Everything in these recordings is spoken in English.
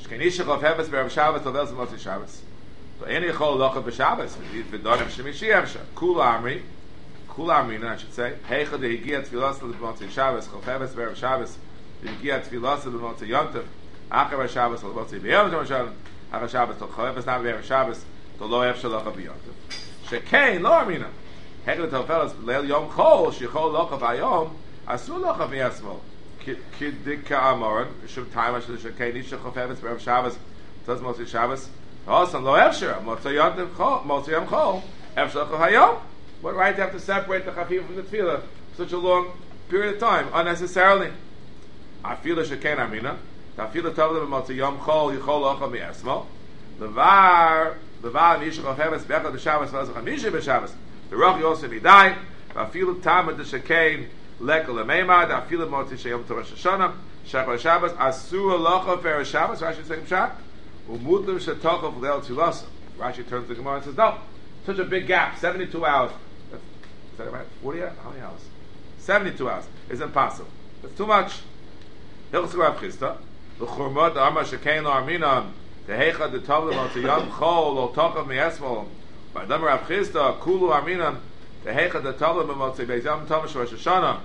Kenisha of Heves Be'er Shabbos Tovel Zimotzi Shabbos. So any Chol Lochav B'Shabbos V'Donim Shemishi Evsha Kula Amri, I should say. Heicha de Higia Tfilas L'Motzi Shabbos Chol Heves Be'er Shabbos Higia Tfilas L'Motzi Yontif Achar Shabbos L'Motzi B'Yom Shabbos Achar Shabbos Chol Heves Not Be'er Shabbos Lo Evsha Lochav B'Yontif Shekein Lo Amrina Heicha de Tofelas Leil Yom Chol Shechol Lochav Hayom Asur Lochav V'Yasmol Kidika Amoran Shum Time Asher Shekein Isha Chol Heves Be'er Shabbos Taz Motzi Shabbos Also Lo Evsha Motzi Yontif Chol Motzi Yom Chol Evsha Lochav Hayom. What right to have to separate the chafif from the tefillah for such a long period of time unnecessarily? Afila sheken amina. Afila tovle b'motzi yom chol yichol ocha mi'esmo. Levar nishach of heves bechad b'shabbos v'azach hamisha b'shabbos. The roch yosef idai. Afila tamad the sheken lekel lemeimad. Afila motzi sheyom to Rosh Hashanah. Shachar Shabbos asur locha fer Shabbos. Rashi says pshat. Umutlim shetochav leil tefillah. Rashi turns to the Gemara and says no. Such a big gap, 72 hours. Is that right? 40 hours? How many hours? 72 hours. It's impossible. That's too much. Hilchos Rav Chisda, the Churmot, the Amar Shekein Lo Arminan, the Heicha, the Tovlim, the Yom Chol, Lo Tochav Mi'esmol, by the Rav Chisda, Kulu Arminan, the Heicha, the Tovlim, the Beis Yom Tov Rosh Hashanah,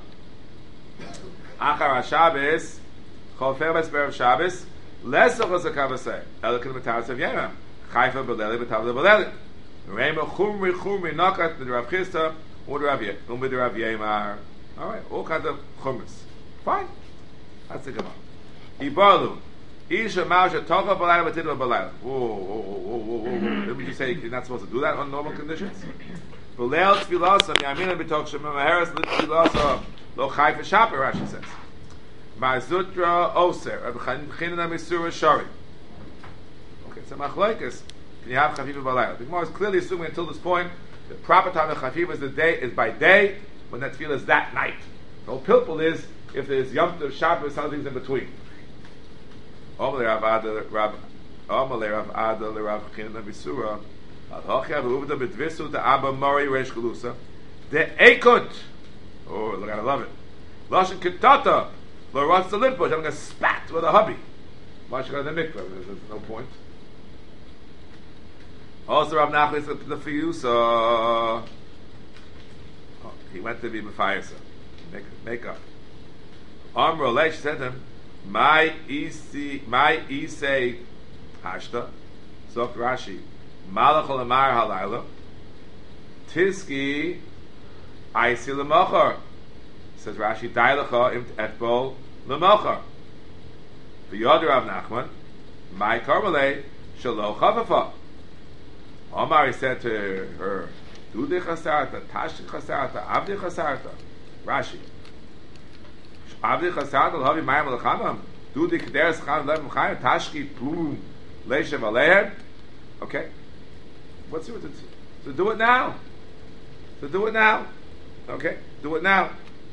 Achar HaShabbos, Chol Feres Be'er Shabbos, Lesach Osakavasei, Elikin B'Taras of Yemem, Chayfa B'Leli B'Tavle B'Leli, Rema Chumri Nakat the Rav Chisda or the Rav Yemar. All right, all kinds of chumras. Fine, that's the Gemara. Ibalu Isha Mausha Tocha Balayla Batidva Balayla. Whoa! Didn't you say you're not supposed to do that on normal conditions? Balel Tfilasa Yamina B'Tok Shema Maheres Tfilasa Lo Chai V'Shaper. Rashi says Ma'zutra Oser Rabbi Chanina Misura Shari. Okay, so Machlokes. Can you have chafifa b'layla? The Gemara is clearly assuming until this point the proper time of chafifa is by day when that tefillah is that night. The whole pilpul is if there's Yom Tov, Shabbos, something's in between. Omalei Rav Ada Rav Chanina Misura Al-Hochya V'Uvda B'Dvisu the Abba Mori Reish Galusa the Ekut. Oh, look, I love it. Lashon Kitata Lo Ratz the Litbush. I'm going to spat with a hubby. Mashka the mikvah. There's no point. Also, Rav Nachman said the Fiyusa. He went to be B'Fayasa. Make up. Amro Leish said to him, My Isei Hashta. Zok Rashi. Malach Olamar Halayla. Tiski Aisi L'Mochar. Says Rashi, Dailacha Im Etbol L'Mochar. V'yod Rav Nachman, My Karmelei Shalo Chavafa. Omar said to her, Dudi chasarta, Tashti chasarta, Avdi chasarta. Rashi. Avdi chasarta, L'havi mayim l'chamam. Dudi k'deres cham levim chayim, Tashki plum leishav alehem. Okay. What's it? So do it now. Okay. Do it now.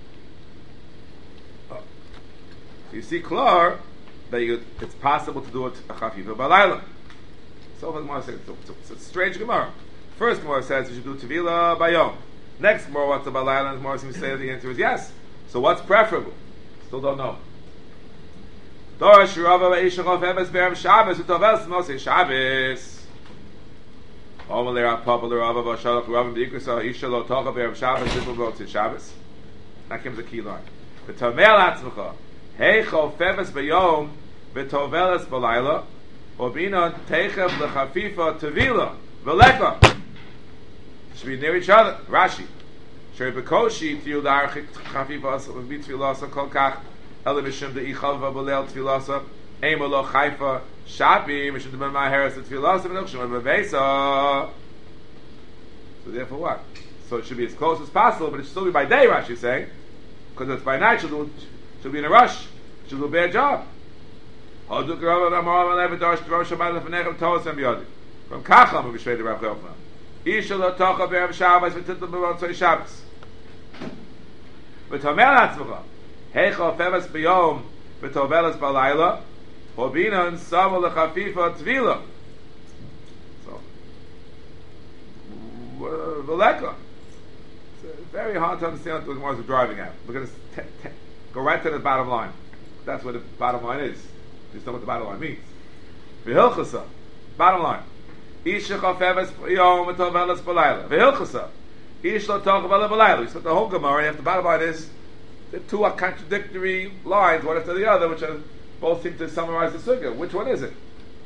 Oh. So you see, Klor, that it's possible to do it a chafifa b'layla. So the Gemara says it's a strange Gemara. First Gemara says you should do Tevila Bayom. Next Gemara, what's about Laila? And Gemara seems to say the answer is yes. So what's preferable? Still don't know. Dorash Rava Ve'ishach of Eves Be'er Shabbos U'Tovel S'mosei Shabbos. Omalei Rav Papa L'Rava V'Shalach Rava B'Yikrasa Isha Lo Tocha Be'er Shabbos Zipul B'Otzei Shabbos. That comes the key line. V'Tomel Atzmecha Heicho Feves Bayom V'Tovelas B'Laila Obina Teichev L'Chafifa Tevila V'Leka. Should be near each other. Rashi. Sheri B'Koshi Tiyul D'Archik Chafifa B'Tfilasa Kol Kach Ele Mishum De'Ichalva B'Leil Tfilasa Emo Lo Chaifa Shapi Mishum De'Ben Maheres Tfilasa V'Nukshim V'Vesa. So therefore what? So it should be as close as possible, but it should still be by day, Rashi is saying. Because if it's by night, she'll be in a rush. She'll do a bad job. From Kacham we showed the Rav Yochanan. Isha lo tocha be'erev Shabbos v'titlu b'motzei Shabbos. V'tomel atzmecha heicha feves b'yom v'tovelas b'layla hobinan sama lechafifa tvila. So v'leka. It's very hard to understand what the Gemara is driving at. We're going to go right to the bottom line. That's what the bottom line is. Just know what the bottom line means. V'hilchasa. Bottom line. Isha chafeves yom v'tovelas b'layla. V'hilchasa. Ish lo tochav b'layla. We spent the whole Gemara, and the bottom line is the two are contradictory lines, one after the other, which are both seem to summarize the sugya. Which one is it?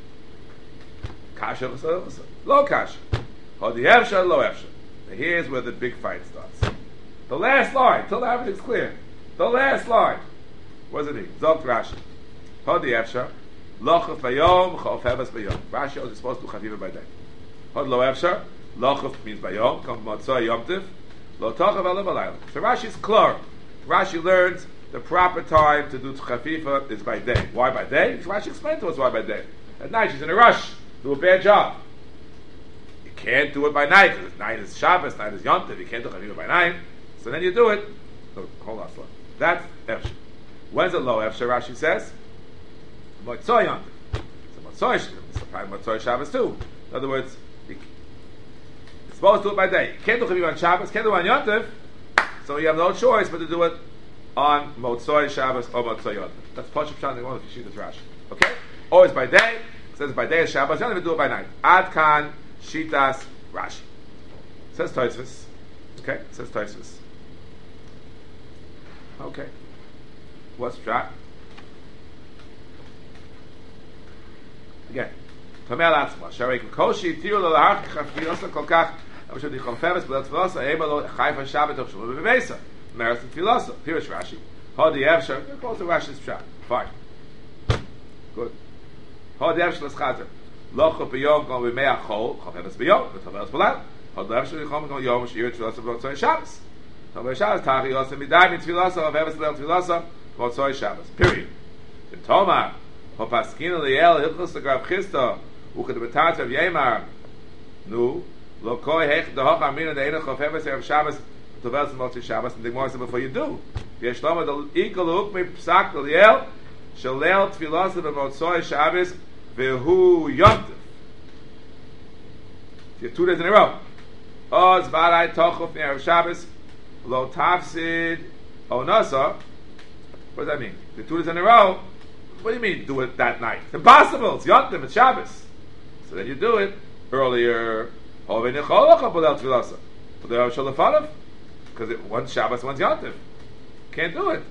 Kasha v'hilchasa. Lo kasha. Hodi efsha, lo efsha. Here's where the big fight starts. The last line, till everything's clear. The last line. What does it mean? Zogt Rashi. Hodi efsha. Lochuf bayom, chof heves bayom. Rashi is supposed to chaviva by day. Hod lo efsha. Lochuf means bayom. Come motzoi yomtiv. Lo tochav ele balayla. So Rashi is clear. Rashi learns the proper time to do chafifa is by day. Why by day? Rashi explained to us why by day. At night she's in a rush. Do a bad job. You can't do it by night because night is Shabbos, night is yomtiv. You can't do chafifa by night. So then you do it. So, hold on, slow. That's efsha. When's it low efsha? Rashi says. Motzoi yomtiv. So Motzoi Shabbos too. In other words, you're supposed to do it by day. You can't do chaviv on Shabbos, can't do it on yomtiv, so you have no choice but to do it on Motzoi Shabbos or Motzoi yomtiv. That's Pashup Shan. One if you see the Rashi. Okay, always by day. It says by day is Shabbos. You don't even do it by night. Ad kan shitas Rashi. Says Tosfos. Okay, says Tosfos. Okay, what's Pshat? Again, Tomei Latzma, Sharei Koshi, Tiru Lo Lahach Chafiyosa Kolkach, Avshad Yichon Feves, B'Lel Tfilosa, Eba Lo Chayfa Shabbat of Shalom B'Beisa, Meres and Tfilosa. Here is Rashi. Hodi Evsher, you're close to Rashi's Pshat. Fine. Good. Hodi Evsher L'Schazer. Locho B'Yom Gon B'Mei HaChol, Chol Feves B'Yom, V'Tovelas B'Layl. Hodi Evsher Yichon Gon Yom, Shir Tfilosa B'Motzoi Shabbos. Tomei Shabbos, Tachi Yosa Midai Min Tfilosa, Feves B'Lel Tfilosa, Motzoi Shabbos. Period. In Tomar, Hopaskina Liel Hilchos Grav Chista Uchad Betat of Yemar Nu Lokoi Hech Dehach Amina Deina Chofeves Erev Shabbos Tovels Motzei Shabbos and the Gemara said before you do Yesh Lama the Ikal Ukmi Psak Liel Shalel Tfilos B'Motzoi Shabbos Vehu Yomtiv. You have 2 days in a row. Oz Varai Tochuf Erev Shabbos Lo Tafsid Onasa. What does that mean? The 2 days in a row. What do you mean do it that night? It's impossible. It's Yontif, it's Shabbos. So then you do it earlier. Because one's Shabbos, one's Yontif. Can't do it.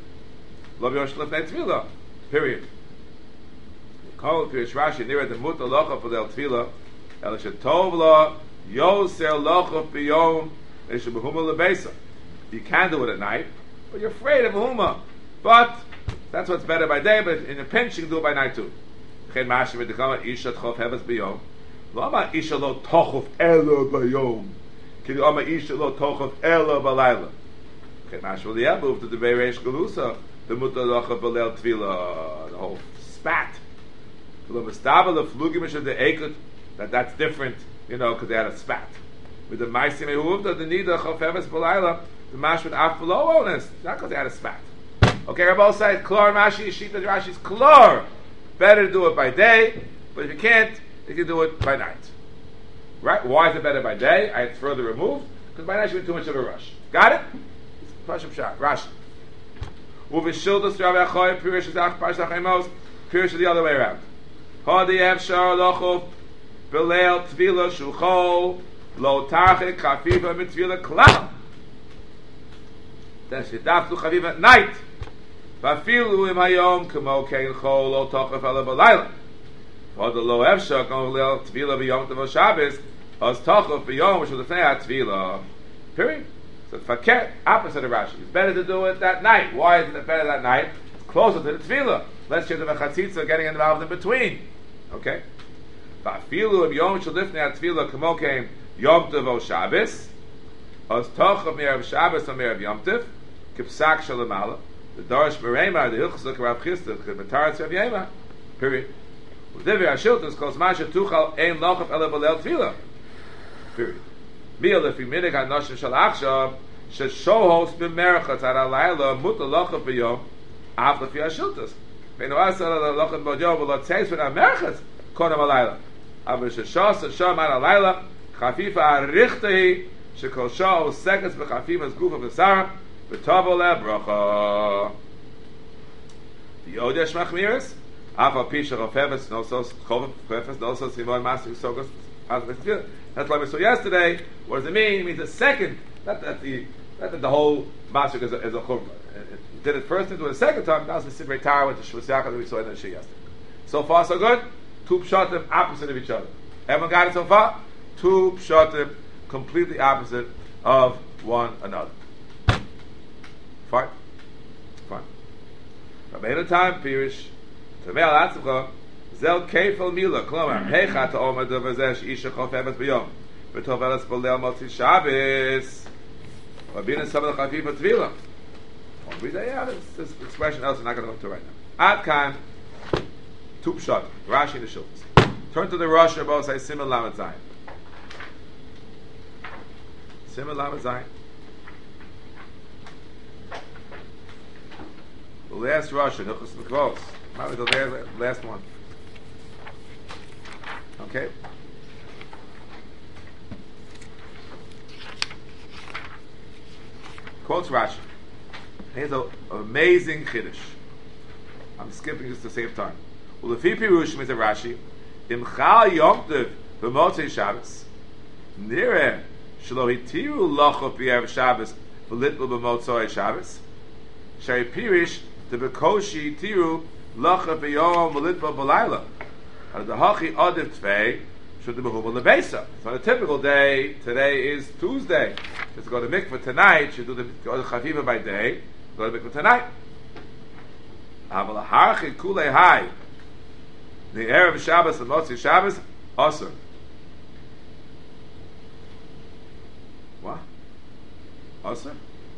Period. Call Pirish Rashi near the Muta Locha for the Tefillah. Elishatovla Yoser Locha Biyom Eshabahuma Lebesa. You can do it at night, but you're afraid of Bahuma. But that's what's better by day, but in a pinch you can do it by night too. Chen Mashi v'dekama isha tchof heves b'yom. Lo ama isha lo tochof ela b'yom. Kili ama isha lo tochof ela b'layla. Chen Mashi v'liyabu to the Reish Galusa the muta locha b'leil tvila, the whole spat. Lo mistaba the flugim isha the ekut, that's different, because they had a spat. With the ma'asim ehuvda the nida chof heves b'layla, the mashvat af below onus, not because they had a spat. Okay, Rabbi says, Klor Mashi Yeshita Rashi's Klor. Better to do it by day, but if you can't, you can do it by night. Right? Why is it better by day? I had further removed, because by night you're in too much of a rush. Got it? Pashup Shah, Rashi. Uvishildas Rabbi Achoy, Pirish Zach, Pashach Emos, Pirish the other way around. Hodi Evshar Lochov, Beleil Tvila Shuchol, Lo Tarchik, Chafiva Mitzvila Klal. Then she daf to Chaviva at night. Vafilu im hayom kamo kein chol lo tochef ala b'layla. V'od lo efsha kon leil tvila b'yom tov Shabbos as tochef b'yom which was the fnei tvila. Period. So faket opposite of Rashi. It's better to do it that night. Why is it better that night? It's closer to the tvila. Less chance of a chatzitza getting involved in between. Okay. Vafilu im yom shalifnei tvila kamo kein yom tov Shabbos as tochef me'erev Shabbos or me'erev yom tov kipsak shalamala. The Darish Berema, the Hilchos of Rav Chisda, the Bataras Rav Yema. Period. U'divrei Hashiltos kos masha tuchal ein lochaf ele b'leil tefila. Period. Mil lefi minig hanoshim shel achshav sheshohos b'merachatz ad halayla muta lochaf b'yom af lefi Hashiltos. Ve'nu asa lochaf b'yom v'lo tzeis v'na merachatz konam halayla. Aber sheshos shom ad halayla chafifa arichtahi shekol shoh seketz b'chafimas gufa v'sara v'tavo le bracha. The Yodesh Machmiris, Afa Pisha Chofeves, no so Chofeves, no so Simon Master Sogos. That's why we saw yesterday. What does it mean? It means a second. Not that the whole Master is a Churma. Did it first and do it a second time. That was the Sibrei Tara with the Shvus Yachad that we saw in the Shia yesterday. So far, so good. Two pshatim opposite of each other. Everyone got it so far? Two pshatim completely opposite of one another. Fine. Rabbeinu time, Pirish, Tavei al Atzimcha, Zel Kefel Mila, Klomar, Hecha Ta'omer Devazesh Isha Chofeves B'yom, V'tovelas B'leil Motzi Shabbos, Rabbeinu Sabel Chafif B'Tvila. This expression else we're not going to go to right now. Ad Kan, two pshatim, Rashi and the Shulchan. Turn to the Rosh Rabbeinu, say Siman Lamed Zayin. Siman Lamed Zayin. The last Rosh, Hilchos Mikvos. Probably the last one. Okay. Quotes Rashi. Here's an amazing chiddush. I'm skipping just to save time. Ulefi Pirush means a Rashi. Imchal Yom Tov b'Motzei Shabbos. Nireh shelo hitiru locho b'erev Shabbos v'litlu b'Motzei Shabbos. Shari Pirish the bekoshi tiru locha b'yom v'litlu b'layla. The hachi adif tvei should be behuva lebesa. So on a typical day, today is Tuesday. Just go to mikveh tonight. Should go to chafiva by day. Go to mikveh tonight. Aval harchi kulei hai. The erev Shabbos and Motzi Shabbos asur. What? Asur?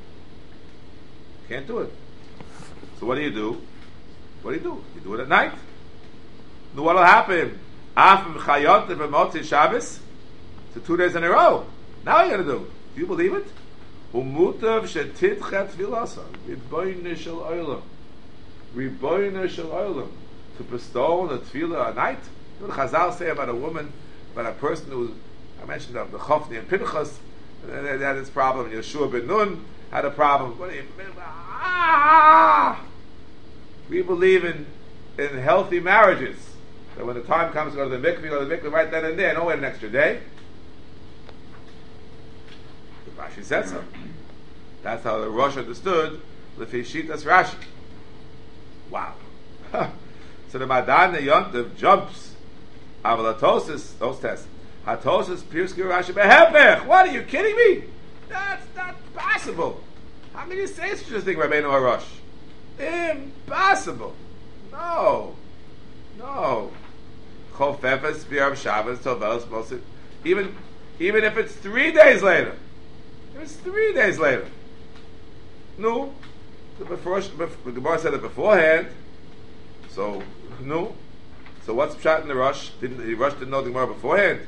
Can't do it. So what do? You do it at night. Now what will happen? After Chayot and Motzi Shabbos, so 2 days in a row. Now you're going to do. Do you believe it? Umutav shetitchet tefilasa. Ribono shel olam. Ribono shel olam. To bestow the tefillah at night. You know what Chazal say about a woman, about a person who, I mentioned the Chofni and Pinchas, they had this problem. Yeshua ben Nun had a problem. What do you mean? We believe in healthy marriages. So when the time comes to go to the mikveh right then and there. Don't wait an extra day. Rashi said so. That's how the Rosh understood Lefi Shitas Rashi. Wow. So the Madan the Yontiv jumps. Avalatosis, those tests. Hatosis Pirsky Rashi Behepech. What are you kidding me? That's not possible. How can you say such a thing, Rabbeinu Harosh? Impossible. No. Chofefes B'Yom Shabbos Tovelos Mosid. Even if it's 3 days later. No. The Gemara said it beforehand. So no. So what's pshat in the Rosh? The Rosh didn't know the Gemara beforehand.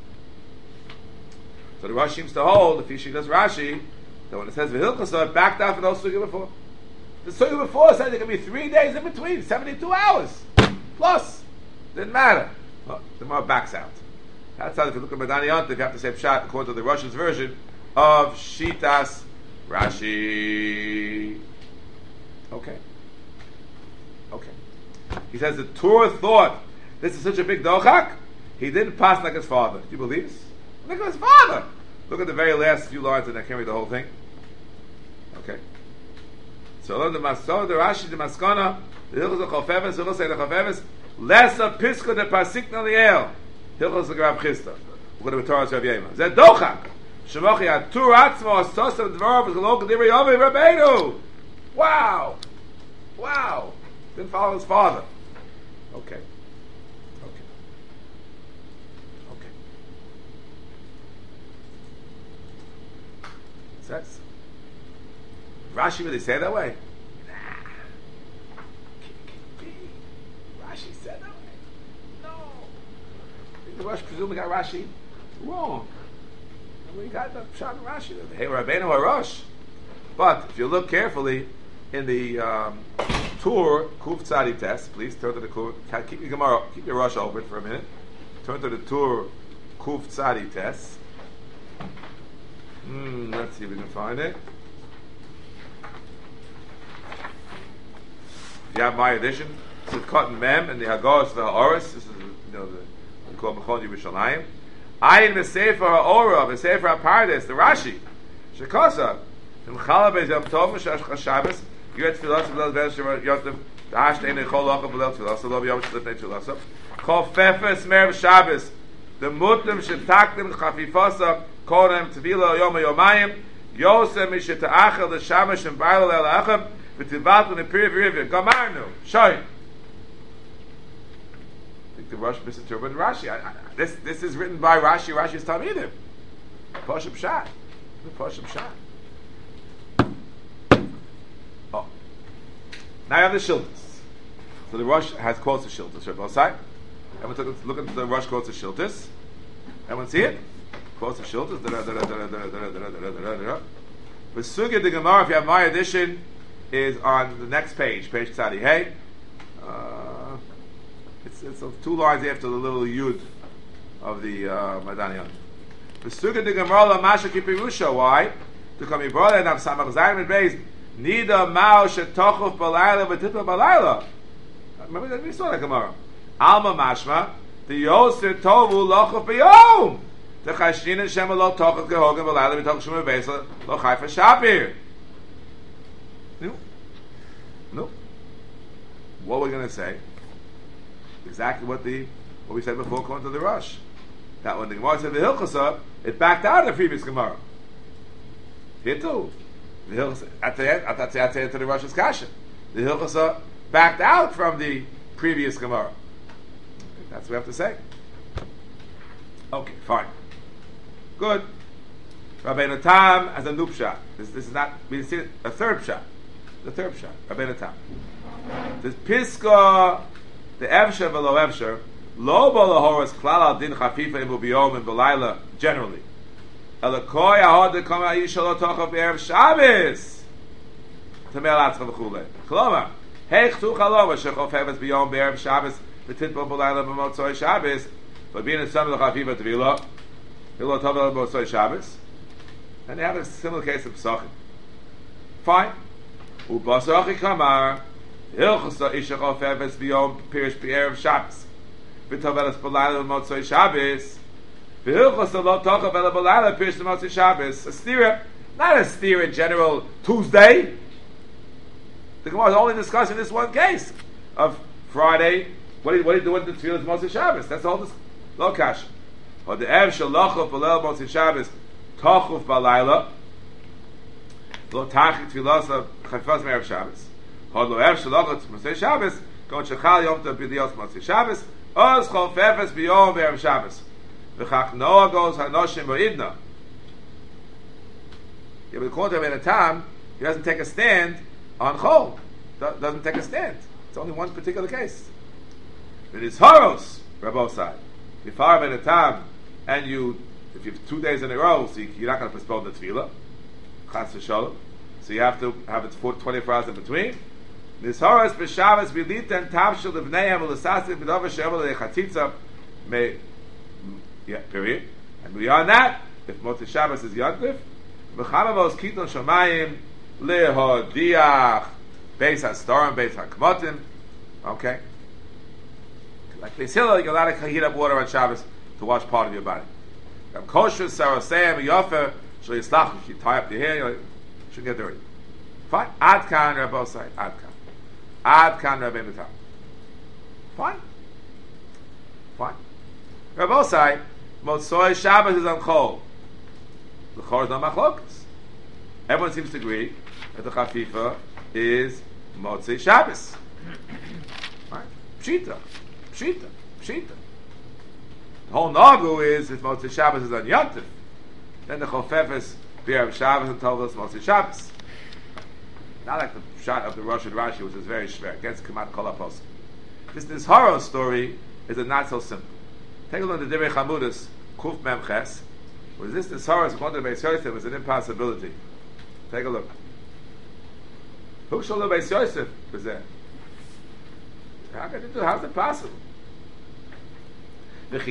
So the Rosh seems to hold, if he does Rashi, that when it says V'Hilchasa, it backed out for those sugya before. The sugya before said there could be 3 days in between, 72 hours. Plus. Didn't matter. Well, the Gemara backs out. That's how, if you look at Madani Yontif, you have to say pshat according to the Rosh's version of Shitas Rashi. Okay. He says the Torah thought this is such a big dochak, he didn't pass like his father. Do you believe this? Look at his father. Look at the very last few lines, and I can't read the whole thing. Okay. So the Masor, the Rashi, the Maskana, the Hilchos HaChofeves, the Chofeves, Lesa Piska de Pasikna Liel, Hilchos HaGrav Chisda. We're going to be Torah Rav Yema. Zed dochak. Shemochi Atur Atzmo Astosav Dvorov is a local Divrei Yomi Rabbeinu. Wow. Didn't follow his father. Okay. Says Rashi really say that way? Nah. Rashi said that way? No. I think the Rosh presumably got Rashi wrong. And we got the Pshat and Rashi. Hey, Rabbeinu Harosh. But if you look carefully in the Tur Kuf Tzadi test, please turn to the Kuf. Keep your Gemara, keep your Rosh open for a minute. Turn to the Tur Kuf Tzadi test. Let's see if we can find it. If you have my edition, So it's cotton mem and the Hagos the Ha'oris. This is we call Mechon Yerushalayim. Ayin the Sefer Ha'ora, the Sefer HaPardes, the Rashi. Shekosa. From Chalabez Yom Tov Shash Shabbos. You had Tfilas of Lel Be'er Yosef. The Hashtay Nechol Lochav Lel Tfilas. Lov Yom Shlif Nei Tfilas. Chol Fefes Mer Shabbos. The Mutim Shetaktim Chafifasa. Korem Tvila Yom Yomayim. Yosef Misheta'achel the Shamash and Bailal El Achab. V'tivat in the period of Gamarnu. Shoy. I think the Rosh misinterpreted Rashi. This is written by Rashi. Rashi's Talmidim. Poshup Shah. The Poshup Shah. Oh. Now you have the Shiltus. So the Rosh has quotes of Shiltus right both sides. Everyone look at the Rosh quotes of Shiltus. Everyone see it? Quotes of Shiltus. The Sugya the Gemara, if you have my edition, is on the next page, page Tzadi Hey. It's 2 lines after the little Yud of the Madanian. The Sugya the Gemara la Masha Kipirusha. Why? To come brother and have Samach Zayim Beis. Nida Mao Shetochov Balayla V'Titla Balayla. Remember that we saw that Gemara. Alma Mashma the Yoser Tovu Lochov B'Yom. The Chashin and Shema Lo Tochov Gehogen Balayla V'Toch Shema Beis Lo Chayfa Shapir. No. What we're going to say? Exactly what we said before, according to the Rosh. That when the Gemara said the Hilchasa, it backed out of the previous Gemara. Here too, the Hilchasa at the end to the Rosh's Kasha, the Hilchasa backed out from the previous Gemara. That's what we have to say. Okay, fine, good. Rabbeinu Tam as a noob shot. This is not. We see a third shot. The third shot, Rabbeinu Tam. This Piska, the Evsher v'lo Evsher, lo bo lahoras klal al din chafifa imu biyom and b'layla generally. Elokoi ahod de kama yishalo tocha b'erev Shabbos. Tamel atzcha v'chule. Koloma, heich tu chaloma shechof heves biyom b'erev Shabbos v'titbo b'layla b'motzoi Shabbos but being a son of the chafifa t'vila hilo tova b'motzoi Shabbos. And they have a similar case of Pesachim. Fine. Ubasachi kamar hilchasa ishachov heves biyom pirish b'erev Shabbos v'tovelas b'layla b'motzoi Shabbos v'hilchasa lo tochav ela b'layla pirish b'motzoi Shabbos. A stira, not a stira in general Tuesday. The Gemara is only discussing this one case of Friday. What do you do with the tefillah Motzei Shabbos? That's all this lo kasha. Or the ev shalochov b'leil Motzei Shabbos tochuf b'layla lo tachik tefillah chafaz me'erev Shabbos. Or lo ev shalochov Motzei Shabbos kon shechal yom tov b'dios Motzei Shabbos oz chol fefes b'yom b'erev Shabbos v'chach noah goes hanoshim b'idna. Yeah, but according to Rabbeinu Tam, he doesn't take a stand on chol. Doesn't take a stand. It's only one particular case. It is horos, Rabbosai. If you are in a time and if you have 2 days in a row, so you're not going to postpone the tefillah, chas v'sholom, so you have to have it 24 hours in between. This horos b'Shabbos v'liten tavshel l'vneihem v'l'sasim v'dover she'evel l'chatzitza period. And beyond that, if Motzei Shabbos is Yontif, v'chamavos kiton shomayim lehodiach beis hastorim beis hakmotim. Okay. Like Beis Hillel, you're allowed to heat up water on Shabbos to wash part of your body. Kosher, Sarosayim, Yofer, Shal Yislach, you tie up your hair, you shouldn't get dirty. Fine. Ad kan Rabbosai, Ad kan. Ad kan Rabbeinu Tam. Fine. Rabbosai, Motzoi Shabbos is on Chol. The Chol is not Machlokas. Everyone seems to agree that the Chafifa is Motzei Shabbos. Right? Pshita. The whole nagu is if Motzei Shabbos is on Yontif, then the Chofefes b'erev Shabbos and told us Motzei Shabbos. Not like the shot of the Rosh and Rashi, which is very shver against Kamat Kol HaPoskim. This horror story is not so simple. Take a look at the Divrei Chamudas Kuf Mem Ches. Was this horror according to Beis Yosef was an impossibility? Take a look. Who shall the Beis Yosef was there? How's it possible? How's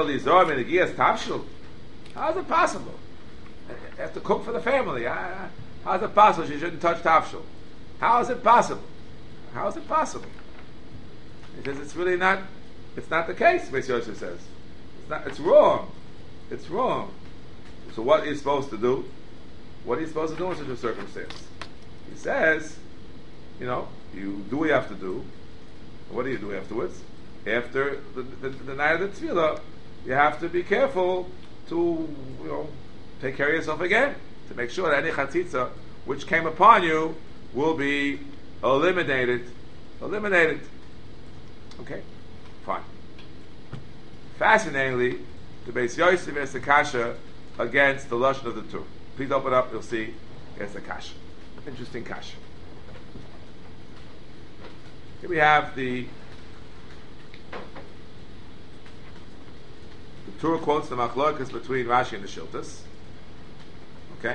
it possible? You have to cook for the family. How's it possible she shouldn't touch tafshil? How is it possible? He says it's really not. It's not the case. Beis Yosef says it's not. It's wrong. It's wrong. So what are you supposed to do? What are you supposed to do in such a circumstance? He says, you do what you have to do. What do you do afterwards? After the night of the tefillah, you have to be careful to take care of yourself again, to make sure that any chatzitza which came upon you will be eliminated. Okay, fine. Fascinatingly, the Beis Yosef is the kasha against the lashon of the Tur. Please open up, you'll see it's the kasha. Interesting kasha. Here we have the Tur quotes the machlokas between Rashi and the Shiltas. Okay.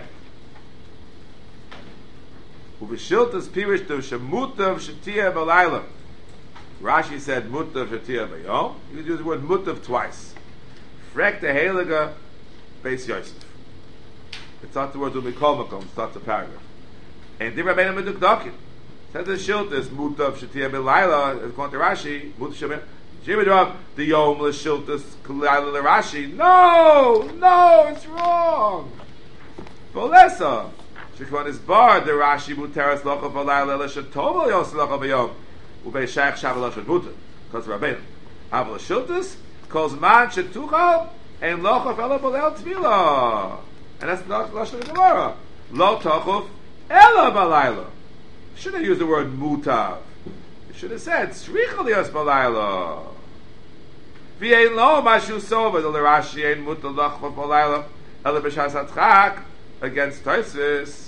Uv'shiltas pirish to shemutav shetia b'layla. Rashi said mutav shetia b'yom. You could use the word mutav twice. Frek the heilige Beis Yosef. It's not the word umikol makom. It's not the paragraph. And Divrei Rabbeinu Medukdakin said the Shiltas mutav shetia b'layla. According to Rashi, mutav shetia. The Yom L'Shiltas K'Layla L'Rashi. No, it's wrong. Volesa. Shekwan is barred the Rashi Muteras Locha V'Layla L'Shatova Yos Locha V'Yom Ubei Shach Shav L'Shat Muter because Rabbeinu Aval L'Shiltas calls Man Shetuchal and Locha V'Ela B'Leil Tvila, and that's the Lashon of the Gemara. Lo Tochuf Ela B'Layla. Should have used the word Mutav. You should have said Tzricha L'Yos B'Layla. V'yein lo mashu sova the Rashi ein mutal lachva b'layla ela b'shas hatchak against Tosfos.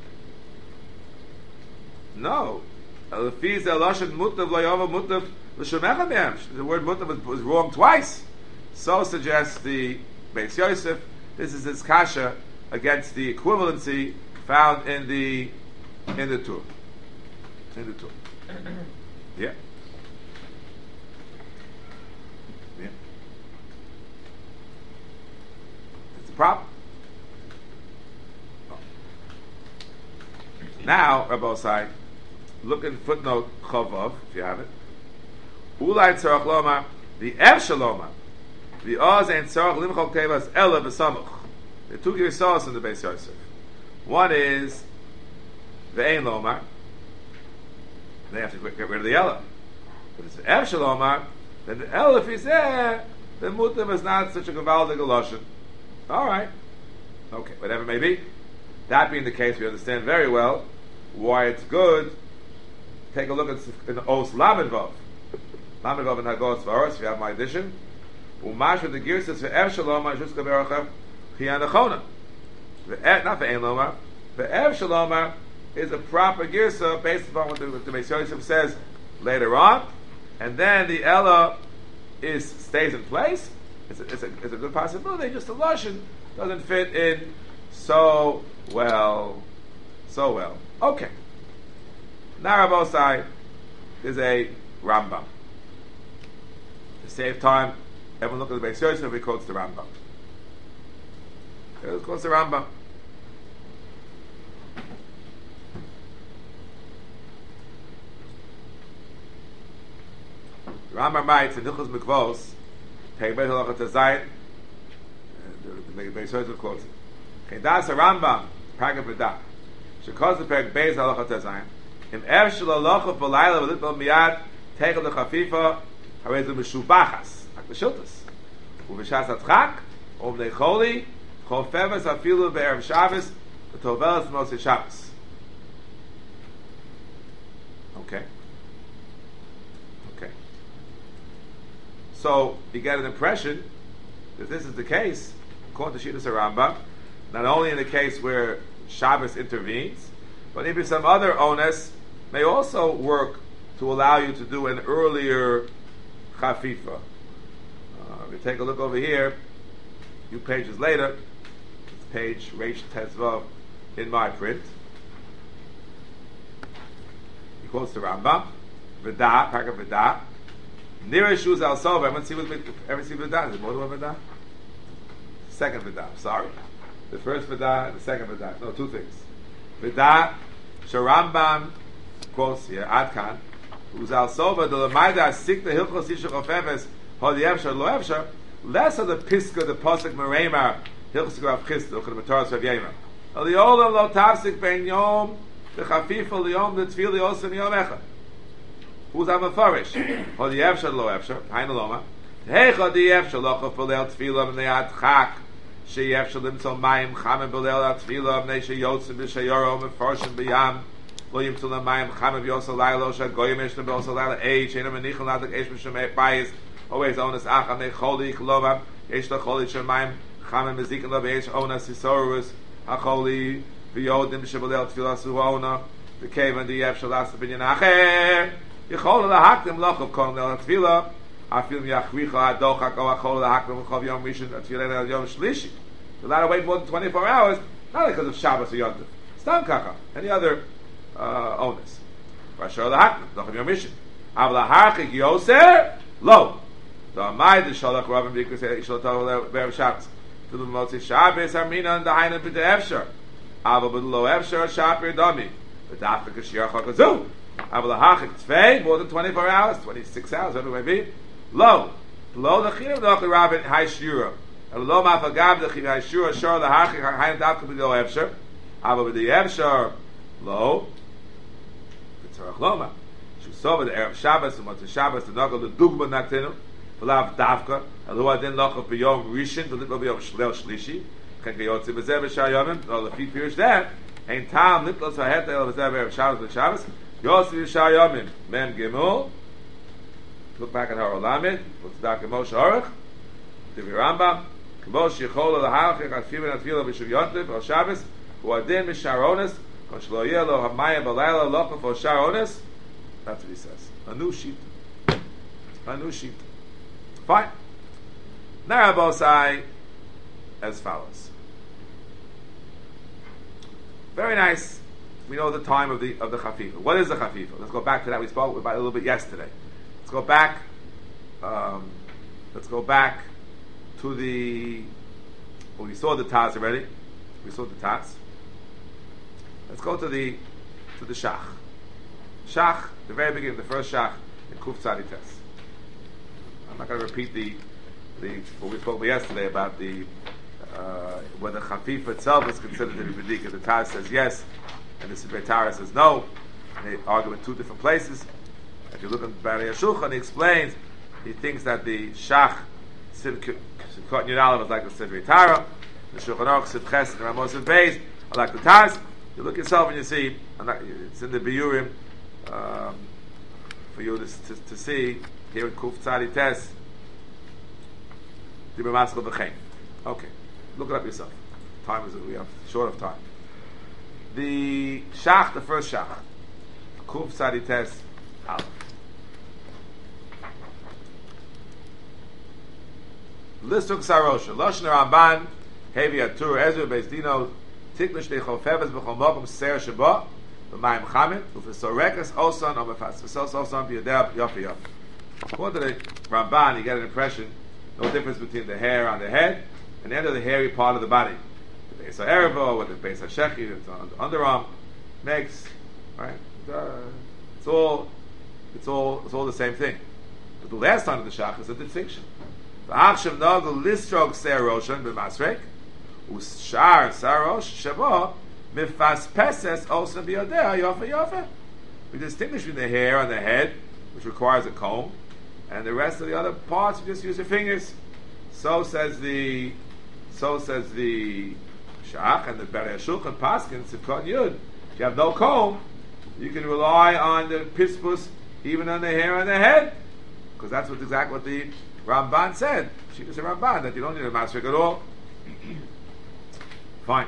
No, lefi ze lashon mutav layova mutav l'shomecha me'em. The word mutav was wrong twice. So suggests the Beis Yosef. This is his kasha against the equivalency found in the Tur. In the Tur. Yeah. Problem. Now, Rabbosai, look in footnote Chovav, if you have it. Ulai tzarach loma, the Evshaloma, the Oz and tzarach limchol tevas ela v'samuch. There are two girsas in the Beis Yosef. One is the Ein Lomar. They have to get rid of the ela. But it's the Evshaloma, then the ela, if he's there, the mutam is not such a gavaldig lashon. All right. Okay, whatever it may be. That being the case, we understand very well why it's good. Take a look at the Os Lamed Vav. Lamed Vav and Hagos Varos, if you have my edition. Umash with the gear says, Ve'ev Shaloma, Juska Berocha, Chiyanachona. Not for Ein Loma. Ve'ev Shaloma is a proper girsa based upon what the Beis Yosef says later on. And then the Ella stays in place. It's a good possibility. Just the lashon doesn't fit in so well. Okay. Now Rabbosai is a Rambam. To save time, everyone look at the Beis Yosef. He quotes the Rambam. He quotes the Rambam. The Rambam writes in Hilchos Mikvos. Take better look at the Zayin. The Beis Yosef quotes it. Das Rambam, Paragraph V'da. Shekos the Perek Beis Halachat Zayin. Im Ev Shel Halacha B'Layla V'Litbal Miyad Tegel L'Chafifa Harei Zu Meshubachas Ak L'Shiltas U'V'Shas Atchak U'Bnei Choli Chofevas Afilu Be'erev Shabbos V'Tovelas Mosei Shabbos. Okay. So you get an impression that this is the case, according to Shittas Rambam, not only in the case where Shabbos intervenes, but maybe some other onus may also work to allow you to do an earlier chafifa. If you take a look over here, a few pages later, it's page Reish Tezvav in my print. He quotes the Rambam, V'da, paragraph V'da, Nira Shuz Al Sova. Everyone see V'da? Is it more than one V'da? Second V'da, sorry. The first V'da and the second V'da. No, two things. V'da, Sharambam quotes here, Adkan, who's al sova the lemaida sik the hilchos isha chofeves hodi efshar lo efshar, less of the piska the pasuk merema hilchos grav chistuch and the mataras of yema. Aliolam lo tafsik ben yom the chafifa liyom the tefillah yosin yom echad. Who's a mafarish? Hodi efshar lo efshar hainu loma. Hey hodi efshar lochav polel tefillah mneat chak. Sheyefshal limtzol mayim chamim b'leil atfilah b'nei sheyotzim b'sheyoro mefarshim b'yam lo yimtzol mayim chamim b'yosel laylo shagoyim eshtem b'yosel laylo eish enam enichel nadak eish b'shem bayis always onas acham necholi chlovam eish lacholi shemayim chamim mezikin lo eish onas isorus hacholi v'yodim b'sheb'leil atfilah suhona v'kevan d'yefshal asa b'nyan acher yichol lahakdim lochav kol b'leil atfilah afil yachricha adochak o achol lahakdim l'chav yom rishon atfilah yom shlishi. So not to wait more than 24 hours, not because of Shabbos or Yom Tov. Stam kacha, any other onus. Rashor lahakdim l'chav yom rishon. Av lahachik yoser lo. The amay the shalach rabim b'ikris shalotah be'erev Shabbos. Filu b'motzi Shabbos armina and the hainu b'te efshar. Ava b'lo efshar shapir dami. V'dafka k'shir chakazu. Av lahachik tzvei more than 24 hours, 26 hours, whatever it may be. Lo the chinuv the rabin hay shura. Lo mafagav the chinuv hay shura shor the hachik hayin dafka b'lo efshar. Ava b'di efshar lo. V'tzarach loma. Shusova the erev Shabbos and what's the Shabbos the nagel the dugma natenu. V'lav dafka. Elu adin lochav b'yom rishon v'litlo b'yom shlel shlishi. Ken kayotzi b'zeh b'shayomim. No the feet pirish that. Ein tam litlos v'het el b'zeh b'erev Shabbos b'Shabbos. Yossi b'shayomim mem gimul. Look back at our Olamid. What's back at Moshe Aruch? Divi Rambam. K'mosh yichol l'halachik atfil and atfil b'shuv yontiv al Shabbos. U'adin misharonis. Kon shlo yeh lo hamayim b'layla lochaf al sharonis. That's what he says. A new sheet. A new sheet. Fine. Narabosai as follows. Very nice. We know the time of the chafifa. What is the chafifa? Let's go back to that. We spoke about it a little bit yesterday. Let's go back. Let's go back to the. Well, we saw the Taz already. We saw the Taz. Let's go to the Shach. Shach, the very beginning, the first Shach in Kuf Tzadites. I'm not going to repeat the what we spoke about yesterday about the whether chafifa itself is considered to be b'dika. The Taz says yes, and the Sibei Tara says no. And they argue in two different places. If you look at Bari Shulchan, he explains, he thinks that the Shach Simkot Yudalev is like the Sibei Tara, the Shulchan Aruch Sid Ches and Ramos and Beis are like the Taz. You look yourself and you see, it's in the Biurim for you to see here in Kuf Tzadi Tes the B'maskal V'chein. Okay, look it up yourself. We have short of time. The Shach, the first Shach, Kuf Tzadi Tes Aleph. Listuk Sarosha, Lashon Ramban, Hevi Atur, Ezra Beis Dino, Tiklish Dechofeves B'chol Mokum Ser Sheba, B'mayim Chamet, U'Fisorekas Osan, O'Mefas Fisos Osan, B'Yadeh Yofi Yofi. According to the Ramban, you get an impression, no difference between the hair on the head and the end of the hairy part of the body. The Beis HaErevo, with the Beis HaShechi, it's on the underarm, makes, right? It's all the same thing. But the last time of the Shach is a distinction. V'achshav nagel listrog ser roshan b'masrek, u'shar sarosh shabo mifas peses also b'yodeh yofa yofa. We distinguish between the hair on the head, which requires a comb, and the rest of the other parts, you just use your fingers. So says the Shach and the Bari Shulchan Paskin Sivkot Yud. If you have no comb, you can rely on the pispus even on the hair on the head, because that's exactly what the Ramban said. She was a Ramban that you don't need a masrik at all. Fine.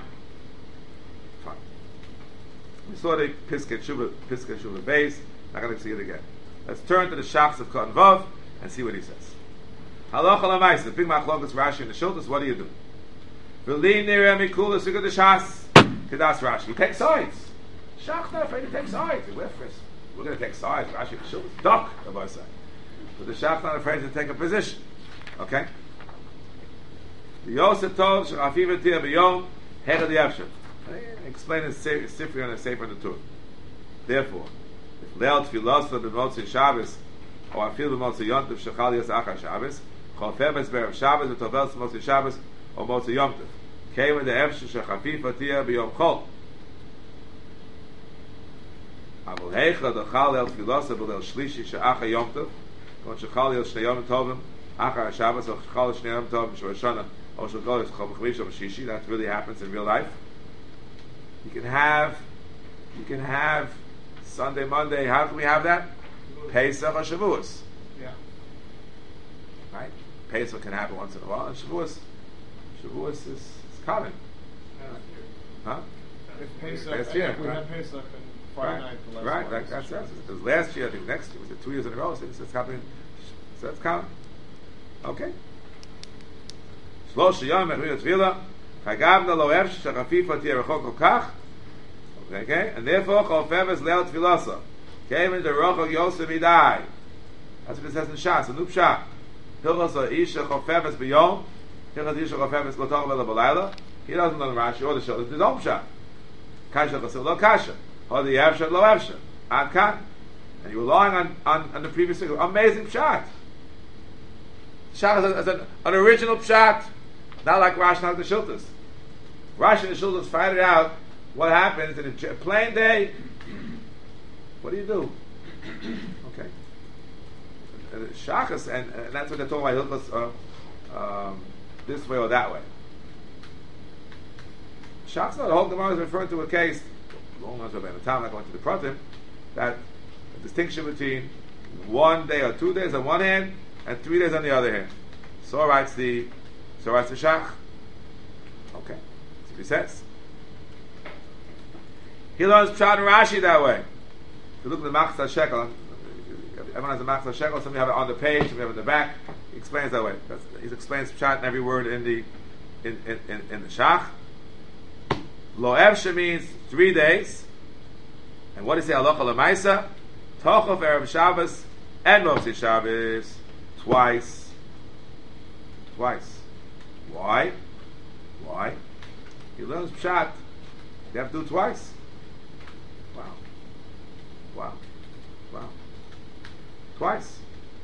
We saw the Pisket Shuvah base. Not going to see it again. Let's turn to the Shachs of Cotton Vav and see what he says. Halacha l'maisa, the big machlokas Rashi and the Shultas. What do you do? V'li nireh mikula sigud d'shas kedas Rashi. You take sides. Shach not afraid to take sides. We're going to take sides. Rashi and the Shultas. Duck, Rabbi say. But the Shach not afraid to take a position. Okay. The Yosef told Shachafim v'tiyah b'yom hechad yavshem. Explain the Sifri and the Sefer and the Tur. Therefore, Leil Tfilosa b'Motzei Shabbos, or Afil b'Motzei Yontif Shechal Yos Achar Shabbos, Chofeves Be'erev Shabbos, v'Tovel Motzei Shabbos, or Motzei Yontif. Came in the Efshe Shechafifa Tia B'Yom Chol. Avol Heicha D'Chal Leil Tfilosa b'Leil Shlishi She'achar Yontif, Kon Shechal Yos Shnei Yom Tovim, Achar Shabbos, or Shechal Shnei Yom Tovim, Shor Shana, or Shechal Yos Chol B'Chlish, or Shishi. That really happens in real life. You can have Sunday, Monday. How can we have that? Pesach or Shavuos. Yeah. Right? Pesach can happen once in a while, and Shavuos is common. Huh? If Pesach, Last year, we right? had Pesach and Friday night. The last Right, one that's was because last year, I think next year was it 2 years in a row, so it's happening. So that's common. Okay. Shlosh yom mechmir tefila, chagavna lo efsh shachafifa tia rechok kol kach. Okay, and therefore chofeves leil tefilasa came into rechok yosef idai. That's what it says in Shas, a new pshat. Hilchos isha chofeves b'yom, hilchos isha chofeves lo tachel v'lo b'layla. He doesn't know the Rashi or the Shul. It's his own pshat. Kasha chasil lo kasha. Or the Yavsha lo Yavsha. Ad kan. And you're relying on the previous thing. Amazing pshat. Pshat is an original pshat. Not like Rashi, not the Shiltas. Rashi and the Shiltas find it out what happens in a plain day. What do you do? Okay. Shachas, and that's what they're talking about Hilchos this way or that way. Shachas, the whole Gemara is referring to a case, long as we're not going to the Pratim, that a distinction between 1 day or 2 days on one hand and 3 days on the other hand. So writes the Shach. Okay, that's what he says. He learns Pshat and Rashi that way. If you look at the Machzah Shekel, everyone has a Machzah Shekel, some of you have it on the page, some of you have it in the back. He explains that way. He explains Pshat and every word in the Shach. Lo Evshe means 3 days. And what is the Halacha L'Maisa? Tochof Erev Shabbos and Motzei Shabbos. Twice. Why? He learns Pshat. You have to do it twice. Wow. Twice.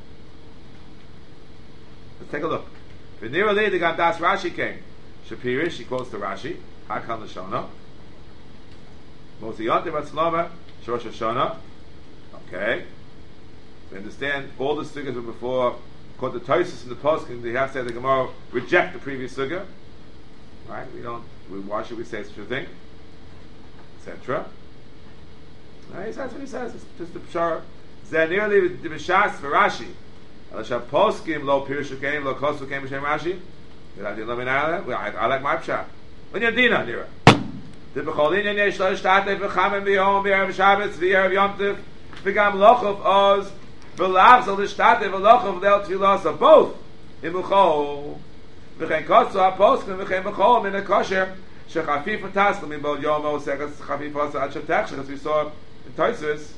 Let's take a look. V'nira li the Gandas Rashi came. Shapirish, she quotes the Rashi. Hakan l'shona. Motzei Yontif Atzloma. Rosh Hashanah. Okay. We understand all the sugyas were before. Called the Tosis in the Post, and they have said the Gemara reject the previous sugya. Right? Why should we say such a thing? Etc. Right? That's what he says. It's just the pshara. Zeh nearly the b'shas for Rashi. Elisha poskim lo pirush came lo kosu came b'shem Rashi. I like my pshat. When you're Dina, Nira. The b'cholin yesh lo shtate v'chamim v'yom v'erev Shabbos v'erev Yom Tov v'gam lochov oz v'lavzal l'shtate v'lochov leil tefilasa both in b'chol v'chen kosu ha-poskim v'chen b'chol min ha-kosher shechafif v'taslim in bod yom o sekas chafif v'asa ad shetech as we saw in Tosfos.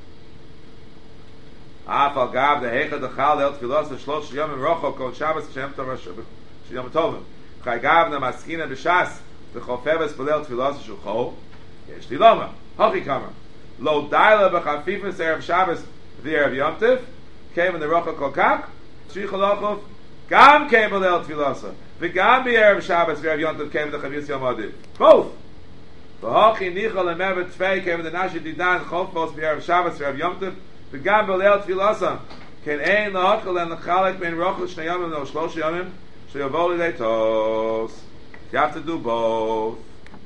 Afal gav the heicha dechal leil tefilasa shlosh yom in rocho kol Shabbos v'shem yom tovim chay gav na maskina b'shas the chofeves b'leil tefilasa shulchol yesh diloma hochi kamer lo daila b'chafifas erev Shabbos v'erev Yom Tov came in the rocha kol kak shricha lochov gam came b'leil tefilasa v'gam b'erev Shabbos v'erev Yom Tov came in the chavis yom adid both v'hochi nicha lemer v'tfei came in the nashi didan chofos v'erev Shabbos v'erev Yom Tov v'gam b'leil tefilasa ken ein lahakol and l'chalek ben rocha shnei yomim no shlosh yomim sheyavol lidei tos. You have to do both.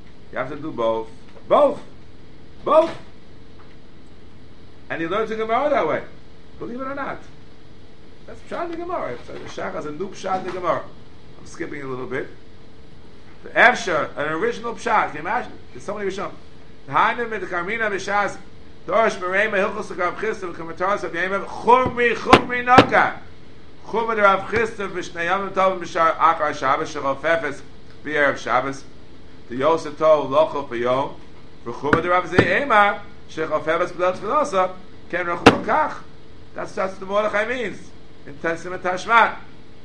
Both. And you learn to Gemara that way. Believe it or not. That's Pshat the Gemara. The Shach has a new Pshat in the Gemara. I'm skipping a little bit. The Efsha, an original Pshat. Can you imagine? There's so many Rishon. The Hainu mit the Karmina B'Shas Dorish Merema Hilchos Rav Chisda V'Kamataras Rav Yemev Chumri Noka Chumri Rav Chisda V'Shnei Yomim Tovim B'Shar Achar Shabbos Shechofefes B'Erev Shabbos the Yosef Tov Lochov B'Yom V'Chumri Rav Ze'ema Shechofefes B'Leil Tefilasa Ken Rochov Kach. That's what the Mordechai means in Testament Tashmat.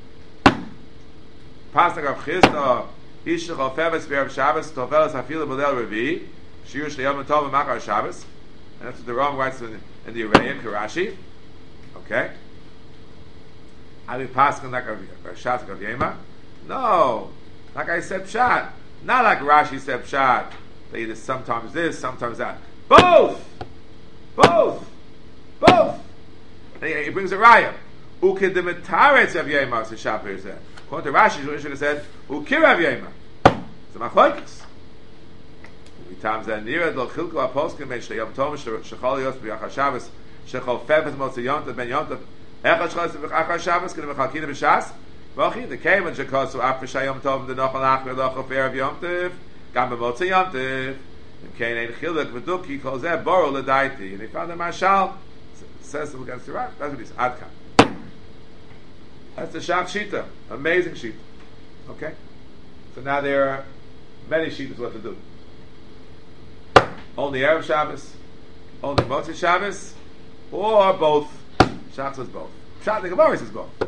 Pasuk Rav Chisda Ish Shechofefes B'Erev Shabbos Tovelas Hafilu B'Leil Revi Shiur Shnei Yomim Tovim Achar Shabbos. And that's what the Ram writes in in the Ureya Karashi. Okay. Are we passing like a Shat of Yema? No. Like I said, Pshat. Not like Rashi said Pshat. They either sometimes this, sometimes that. Both! Both! Both! And he brings a raya. Ukidimitaretz of Yema, says Shapir said. According to Rashi, he should have said, Ukir of Yema. It's a machlokes. Times that near the Chilku Aposkim Ben Shteyam Tom Shechol Yos B'Yachar Shabbos Shechol Fefet Motzi Yontav Ben Yontav Echad Shchos B'Yachar Shabbos K'nei Mechalkina B'Shas V'Ochi the Keiman Shekosu Af B'Shayom Tov the Nochal Achmer Lochal Fer of Yontav Gam B'Motzi Yontav and Kein Ein Chiluk V'Duki Kol Zeh Boro L'Daiti and he found a Mashal says against the right. That's what he says. Adkan. That's the Shach Shita. Amazing Shita. Okay? So now there are many Shitas what to do. Only Erev Shabbos, only Motzi Shabbos, or both. Shach says both. Shach the Gemara says both.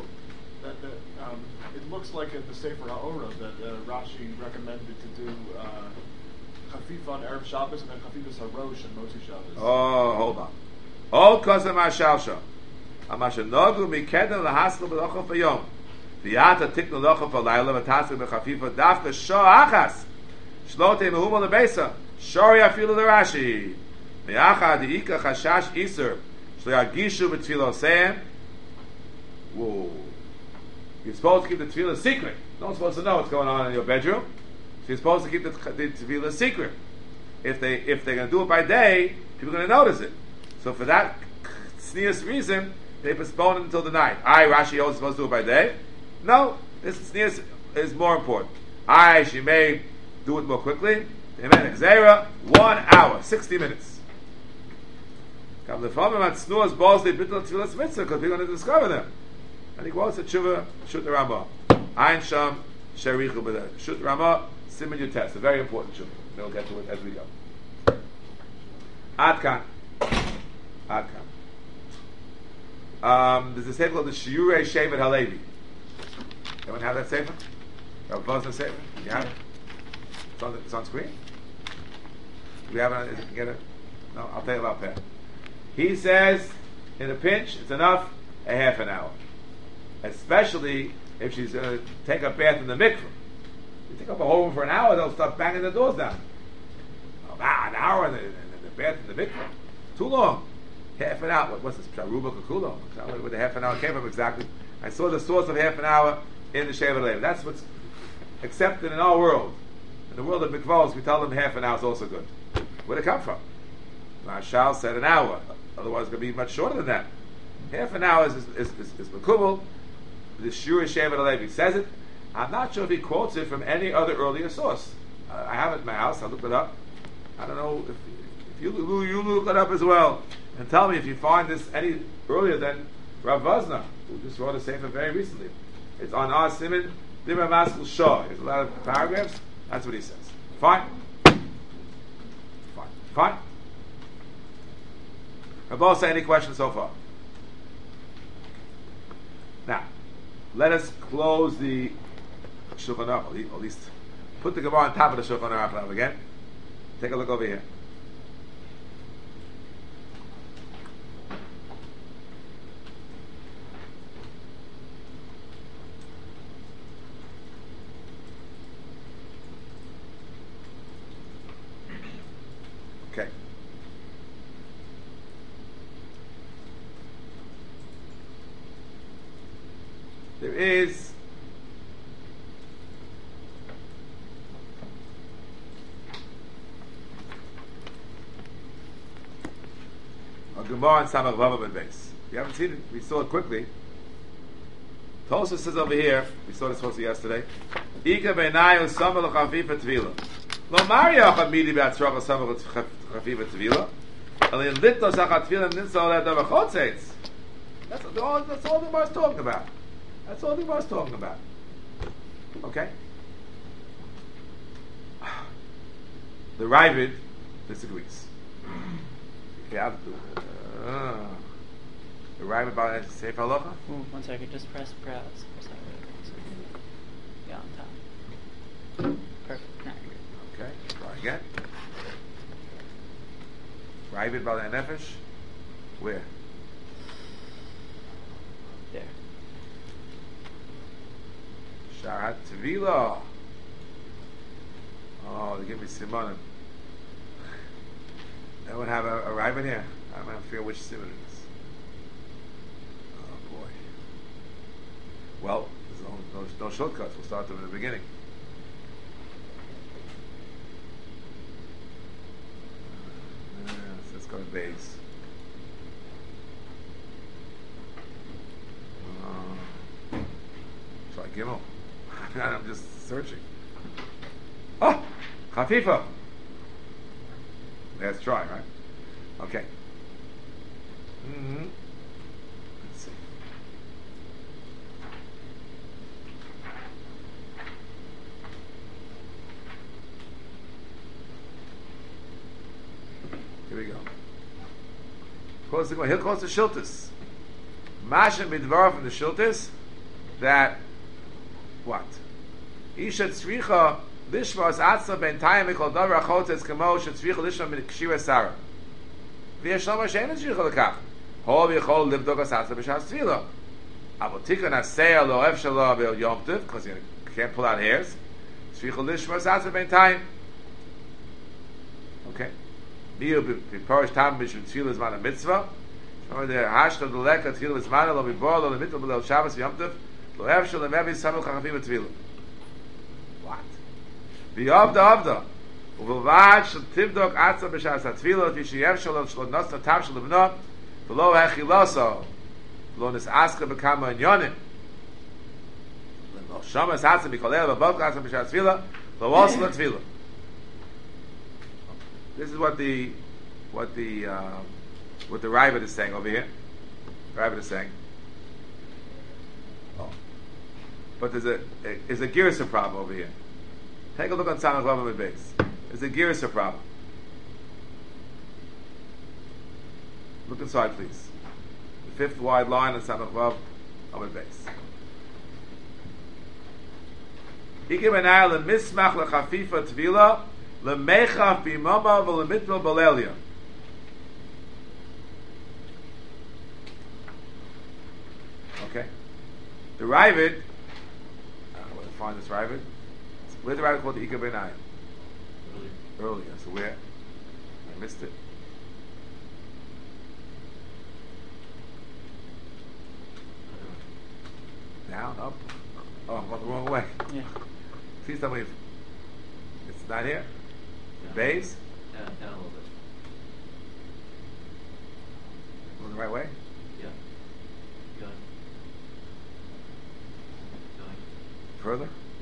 It looks like at the Sefer HaOra that Rashi recommended to do Chafif on Erev Shabbos and then Chafifas HaRosh and Motzi Shabbos. Oh, hold on. All Kosem HaShalsha. Amasha Nogu Mikedem Lahaskel B'Lochel Fayom. V'yata Tiknu Lochel Falayla V'Taskel B'Chafifa Dafka Sho Achas. Shlote Mehuma Lebeisa. Shori Afilu L'Rashi. Me'acha Di'ika Chashash Iser. Shlo Yagishu B'Tfilo Seim. Whoa. You're supposed to keep the tefillah secret. No one's supposed to know what's going on in your bedroom. So you're supposed to keep the tefillah secret. If they're going to do it by day, people are going to notice it. So for that sneers reason, they postpone it until the night. Rashi holds supposed to do it by day. No, this sneers is more important. She may do it more quickly. Amen. Xera, 1 hour, 60 minutes. Come the problem at snores balls they bit on tefillah mitzvah because we're going to discover them. And he quotes a tshuva, Shut Ramah. Ein Sham, Sherichu B'dah. Shut Ramah, Siman Yutes. A very important tshuva. We'll get to it as we go. Adkan. There's a sefer called the Shiurei Shevet Halevi. Anyone have that sefer? Rav Vosner sefer? You have it? It's on screen? Do we have it? Is it get it? No, I'll tell you about that. He says, in a pinch, it's enough, a half an hour. Especially if she's going to take a bath in the mikveh. You take up a whole room for an hour, they'll start banging the doors down. An hour in the bath in the mikveh. Too long. Half an hour. What's this? Sharuba Kakulo. Where the half an hour came from exactly. I saw the source of half an hour in the Shevet Lev. That's what's accepted in our world. In the world of mikvahs, we tell them half an hour is also good. Where'd it come from? Mashal said an hour. Otherwise, it's going to be much shorter than that. Half an hour is makubal. The Shur Shevet Levi says it. I'm not sure if he quotes it from any other earlier source. I have it in my house. I looked it up. I don't know if you look it up as well and tell me if you find this any earlier than Rav Vosner, who just wrote a sefer very recently. It's on our Siman Dimar Maskul Shah. There's a lot of paragraphs. That's what he says. Fine. Rav say any questions so far? Now, let us close the Shulchan Aruch, at least put the Gemara on top of the Shulchan Aruch again. Take a look over here. Okay. There is a Gemara in Samach Vav and Beis. You haven't seen it, we saw it quickly. Tosfos says over here, we saw this also yesterday. Ika beinayu samach chafifa tvila. Lo Maria chamidi beatzrocha samach chafifa tvila. Alin litos achat tvila nitzal adav achotzeitz. That's all the Gemara is talking about. That's all the Gemara is talking about. Okay? The Ravid disagrees. The Ravid about Sefer Halacha? 1 second, just press browse. Yeah, on top. Perfect. Now you're good. Okay, try again. Ravid about Nefesh? Where? There. Sharat Tvila. Oh, they give me Simonim. I would have a ribbon here. I'm not sure which Simon it is. Oh boy. Well, there's no shortcuts. We'll start them in the beginning. Let's go to base. Try Gimel. I'm just searching. Oh! Chafifa! Let's try, right? Okay. Let's see. Here we go. He'll close the Shiltis. Masha midvar from the Shiltis that what? Isha tzricha lishmas atzma ben tayim mikol davar achotes kamo shetzricha lishma min kshira sarah. V'yeshlama she'en tzricha lekach. Hol v'yechol livdokas atzma b'shas tzvila. Avo tikun aseh lo efshala v'el yom tiv, because you can't pull out hairs. Tzricha lishmas atzma ben tayim. Okay. Niyu b'porish tam b'shum tzvila zman ha-mitzvah. Shmor the hashta d'leka tzvila zman lo b'bor lo l'mitl b'lel Shabbos v'yom tiv. Lo efshal l'mevi samil chachafim tzvila. What? Avda. Uvilvad shel tivdok atza b'shas ha-tzvila v'shiyev shelo shlo nosna tam shel l'bno v'lo hechiloso v'lo nis'aska b'kama inyonim v'lo shomas atza b'kolel v'bot atza b'shas ha-tzvila v'lo also l'tzvila. This is what the Ravid is saying over here. Ravid is saying. Oh. But there's a Girsa problem over here. Take a look on Samach Vav base. There's a Girsa problem. Look inside, please. The fifth wide line on Samach Vav base. Ikim anayel lemismach lechafifa tvila lemechaf bimama v'lemitvel balelia. Okay. The Ravid, where to find this Ravid? Where's the Ravid called the Ika Benayim? Earlier. So where? I missed it. Down, up. Oh, I'm going the wrong way. Yeah. Please tell me if it's not here. The base? Down a little bit. Going the right way? Yeah. Going. Further? Yeah.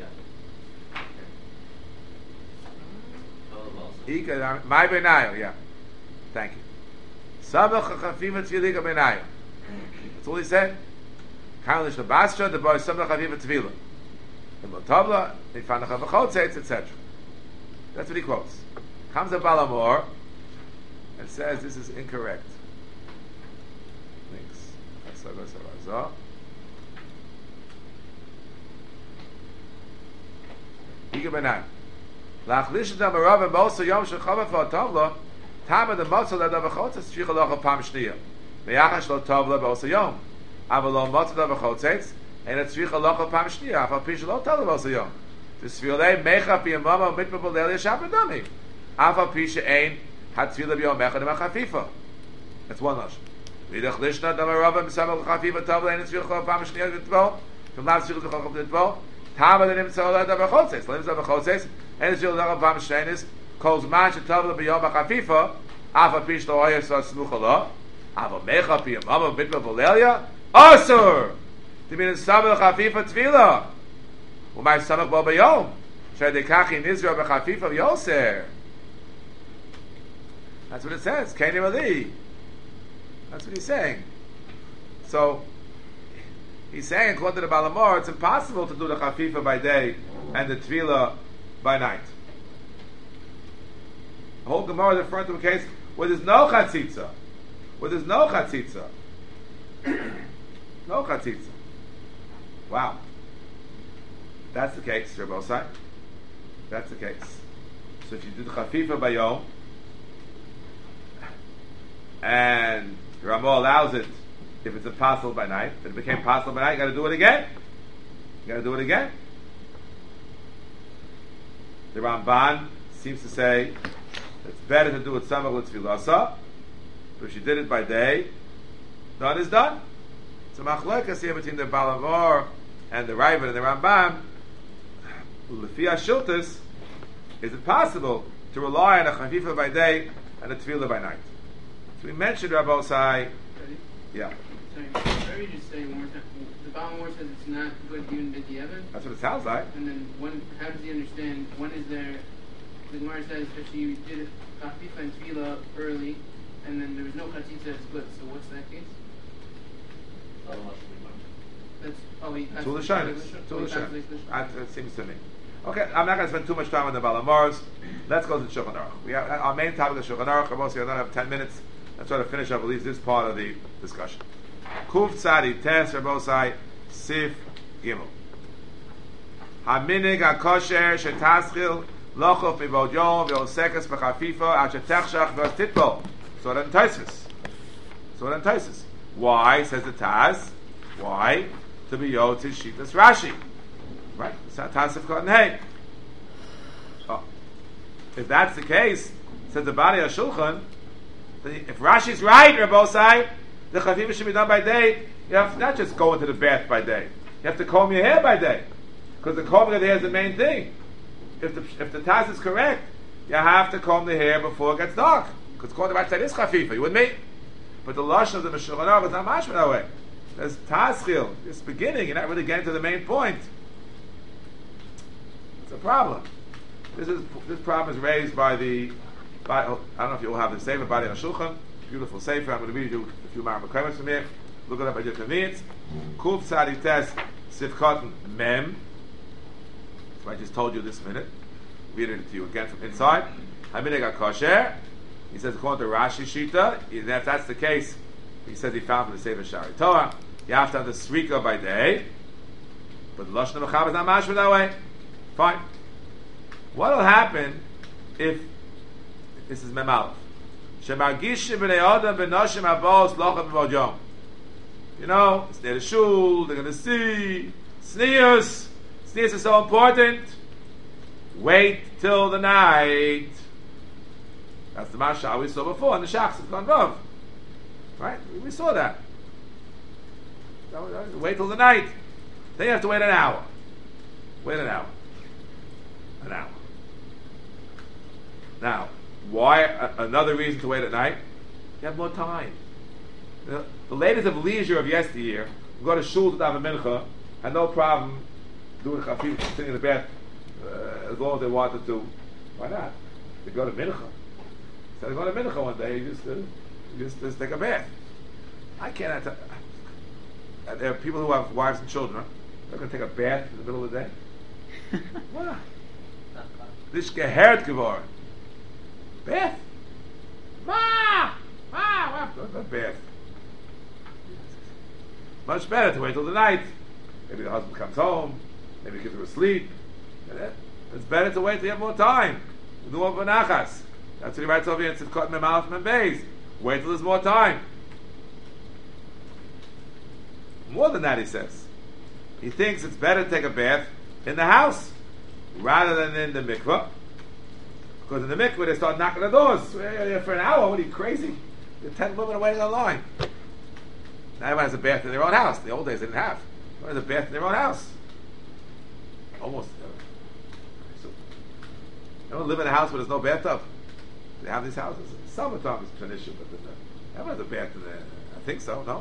Ika, my Benayo, yeah. Thank you. Samach Chafim Tzvila Ika Benayo. That's all he said. Karlish Nabascha, the boy Samach Chafim Tzvila. The Motovla, they found the Chavachotzetz, etc. That's what he quotes. Comes a Balamor and says this is incorrect. Links. Ika Benayo. Lachlish Damarav and also Yom Shechava for Tovla, Tama the Motzah that Avachotzetz, Shvichaloch Pam Shniya. Meyachash Lo Tovla, but also Yom. Avalon Motzah Avachotzetz, and it's Shvichaloch Pam Shniya, Afal Pish Lo Tovla, also Yom. The Svilei Mecha Biyamama, Mitma Bolelia Shabadami. Afal Pish Ein, Hatzvila Biyom Mecha Dema Chafifa. That's one Lashon. Vidach Lishna Damarav and Samal Chafifa Tovla, and it's Shvichaloch Pam Shniya, Vitvo, from last Shvichaloch Vitvo. Tama the Nimtzah Avachotzetz, Limz Avachotzetz, and it's Shvichaloch Pam Shniya, calls man Shetavla Biyom Chafifa, Afal Pish Lo Oyes Smuchala, Afal Mecha Biyamama, Mitma Bolelia, Asur! To be in Samal Chafifa Tvila. Umay Samach Bo Bayom. Shadikachi Nizra B'Chafifa Yoser. That's what it says. Kainim Ali. That's what he's saying. So, he's saying, according to the Balamor, it's impossible to do the Chafifa by day and the Tvila by night. The whole Gemara is referring to a case where there's no Chatzitza. No Chatzitza. Wow. That's the case, Rabbosai. That's the case. So if you do the Chafifa by Yom, and The Ramah allows it if it's impossible by night. If it became possible by night, you got to do it again. You got to do it again. The Ramban seems to say it's better to do it samach l'tfilasa, but if she did it by day, done is done. So machlokes here between the Balamor and the Raavad and the Rambam. L'fi hashiltus, is it possible to rely on a chafifa by day and a tefillah by night? So we mentioned Rabbi Sai. Yeah. Sorry, why you just say one more time? The Balamor says it's not good even b'diavad. That's what it sounds like. And then how does he understand? When is there? The Gemara says if she did chafifa and tefillah early, and then there was no chatzitza, it's good. So what's that case? That's Tul Hashem. That seems to me. Okay, I'm not going to spend too much time on the Balamars. Let's go to the Shulchan Aruch. We have our main topic of the Shulchan Aruch. I don't have 10 minutes. Let's try to finish up at least this part of the discussion. Kuf Tzadi Tes Rabosai Sif Gimel. Haminig HaKosher Shetaschil Lochof Mivod Yom V'Osekes B'Chafifa Ad Shetechshach V'Titbol. So it entices. Why, says the Taz? Why? To be Yod to Shitas Rashi. Right? It's not Taz of Cotton Hay. Oh. If that's the case, says the Bari HaShulchan, if Rashi's right, Rabbosai, the Chafifa should be done by day. You have to not just go into the bath by day. You have to comb your hair by day. Because the combing of the hair is the main thing. If the Taz is correct, you have to comb the hair before it gets dark. Because according to the right side is Chafifa. You with me? But the Lashon of the Shulchan Aruch is not mashma that way. There's Tazchil. It's beginning. You're not really getting to the main point. It's a problem. This problem is raised by I don't know if you all have the Sefer Bari HaShulchan. Beautiful Sefer. I'm going to read you a few Ma'amah Kaimas from here. Look it up at your convenience. Kuf Tzadi Tes Sifkot Mem. That's what I just told you this minute. Read it to you again from inside. Haminig HaKosher. He says according to Rashi Shita, if that's the case, he says he found from the Sefer Shari Torah, you have to have the Srika by day, but the Lashon HaMachab is not mashma that way. Fine. What will happen if this is Mem Aleph? Shemargishim b'nei Adam b'noshim habos locham b'vod yom. You know, it's near the shul, they're going to see. Sneers is so important. Wait till the night. That's the Mashal we saw before in the Shachs of Gandov. Right? We saw that. Wait till the night. Then you have to wait an hour. An hour. Now, why another reason to wait at night? You have more time. The ladies of leisure of yesteryear go to shul to daven mincha, had no problem doing chafif, sitting in the bath as long as they wanted to. Why not? They go to mincha. So they go to mincha one day, you just take a bath. I cannot. There are people who have wives and children. They're going to take a bath in the middle of the day. What? This gehert geworden. Bath? What bath? Much better to wait till the night. Maybe the husband comes home. Maybe the kids are asleep. It's better to wait till you have more time. Do more benachas. That's what he writes over here in Tzidkot Mem Aleph Mem Beis. Wait till there's more time. More than that, he says. He thinks it's better to take a bath in the house rather than in the mikveh. Because in the mikveh they start knocking the doors for an hour. What are you, crazy? There are 10 women waiting on line. Now everyone has a bath in their own house. The old days they didn't have. Everyone has a bath in their own house. Almost. So, everyone live in a house where there's no bathtub. They have these houses. Summertime is an issue, but everyone has a bath in there. I think so, no?